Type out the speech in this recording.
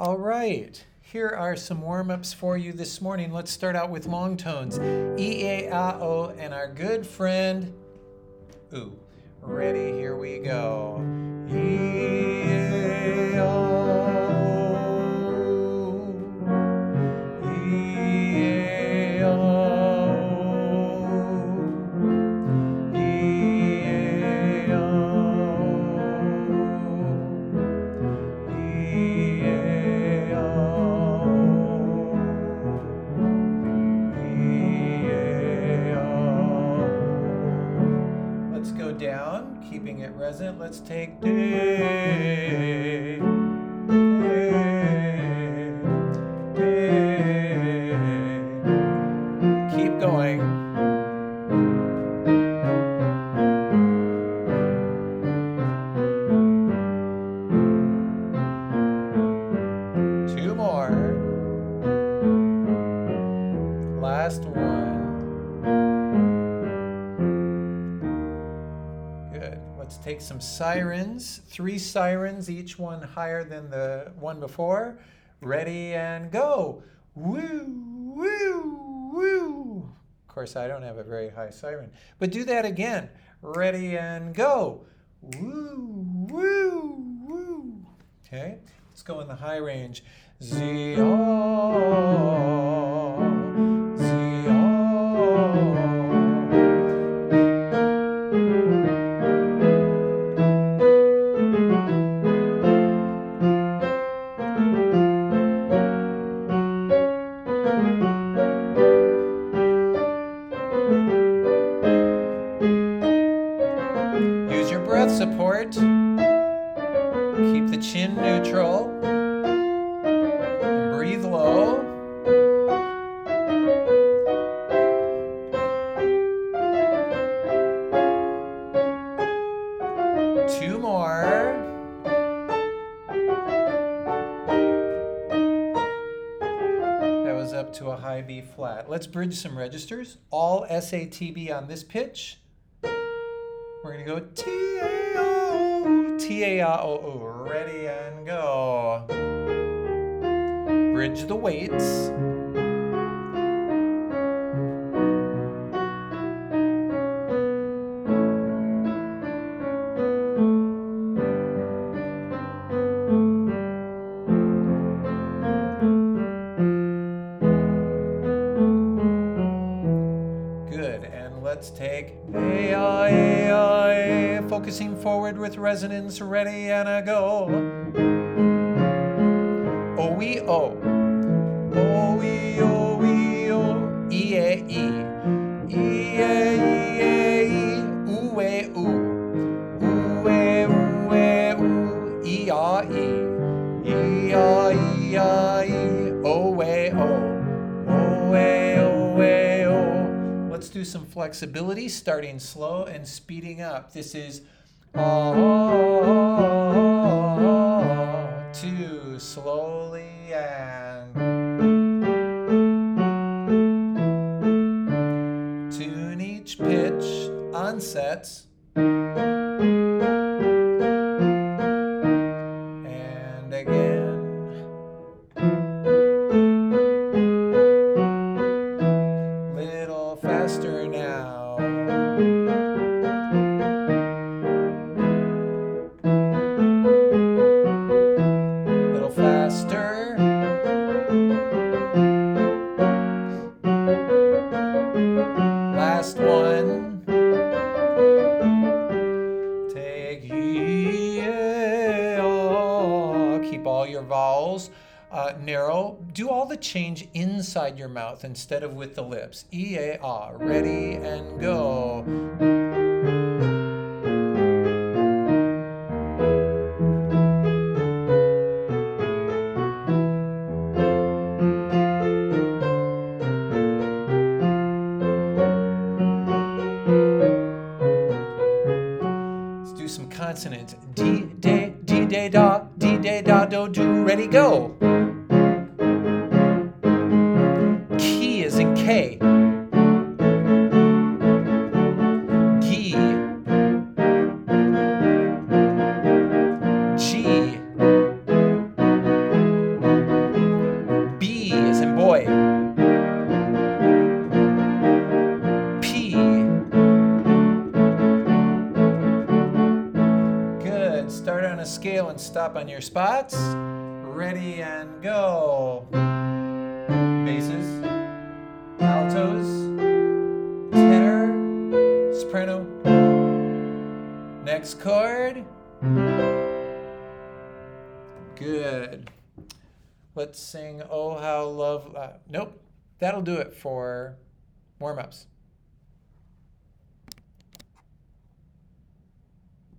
All right, here are some warm-ups for you this morning. Let's start out with long tones. E, A, O, and our good friend, ooh. Ready, here we go. E, A, O. E, A, O. E, A, O. E, A, O. Let's go down, keeping it resonant. Let's take day, day, day. Keep going. Two more. Last one. Good. Let's take some sirens. 3 sirens, each one higher than the one before. Ready and go. Woo, woo, woo. Of course, I don't have a very high siren, but do that again. Ready and go. Woo, woo, woo. Okay, let's go in the high range. Z-O, Z-O. Use your breath support. Keep the chin neutral. And breathe low. Two more. That was up to a high B flat. Let's bridge some registers. All SATB on this pitch. We're going to go T-A-O, T-A-O-O. Ready and go. Bridge the weights. Good, and let's take A-I, focusing forward with resonance. Ready and a go. O-E-O. O-E-O-E-O. E-A-E. E-A-E-A-E. Ooh-E-Ooh. Ooh-E-Ooh-E-Ooh. E-A-E. E-A-E-A-E. O-E-O. O-E-O-E-O. Let's do some flexibility, starting slow and speeding up. This is two, slowly and tune each pitch, onsets, and again. Little faster now. Faster. Last one. Take E-A-O. Keep all your vowels narrow. Do all the change inside your mouth instead of with the lips. E-A-O. Ready and go. Some consonants. D, de, da, do, do. Ready, go. Key is in K. G. G. scale and stop on your spots. Ready and go. Basses, altos, tenor, soprano. Next chord. Good. Let's sing Oh How Love. Nope, that'll do it for warm-ups.